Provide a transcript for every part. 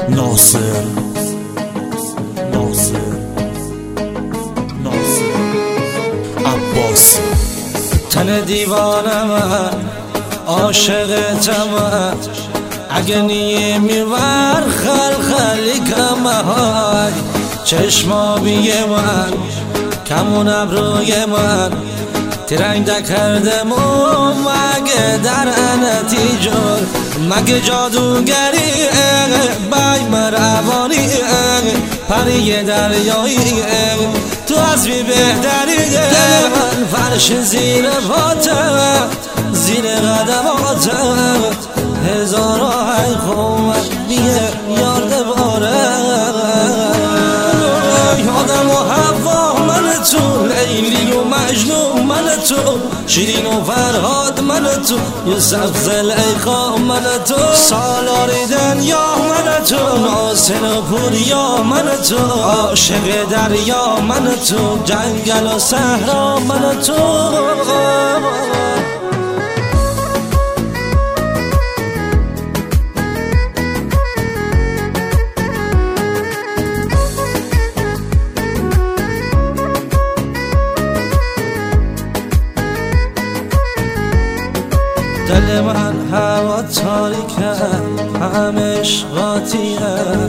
ناصر عباسی. تن دیوانه من عاشقتم، اگه نیمیور خلخلی کمهای چشمابی من کمون ابروی من ترنگ نکردم مگه در نتیجه مگه جادوگری بای مروانی پری دریایی تو از بی بهتری من فرش زیر پاتم زیر قدماتم هزارای خومت بیه یارد باره آدم و حوا من تو لیلی و مجنون من تو شیرین و فرهاد من تو یوسف زلیخا من تو سالاریدن یا من تو ناصر و پوریا من تو عاشق دریا من تو جنگل و صحرا من تو دل من هوا تاریکه همه عشقاتیه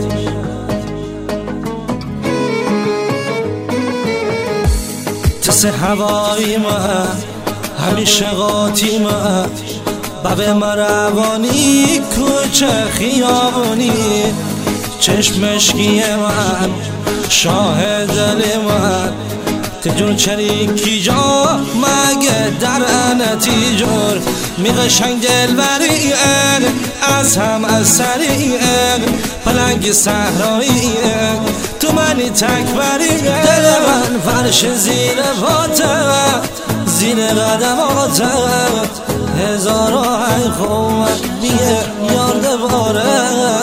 تس هوایی من همیشه قاطی من بب مروانی کوچه خیابونی چشمشکی من شاهد دل من تجون چریکی جا مگه در نتیجور می قشنگ دلبری از هم اثری پلنگ صحرایی تو منی تکبری دل من فرش زیر پاتم زیر قدماتم هزارای خومت بیه یارد باره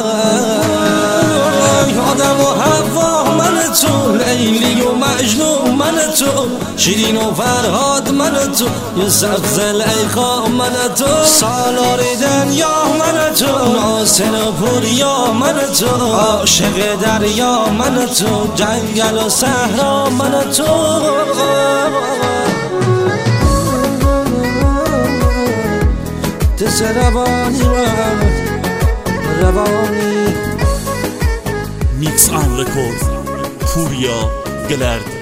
آدم و حوا من تو لیلی و مجنون من تو شیرین و فرهاد من تو یوسف زلیخا من تو سالاریدن یا من تو ناصر و پوریا من تو عاشق دریا من تو جنگل و صحرا من تو تس روانی من روانی میکس آن رکورد پوریا گلرد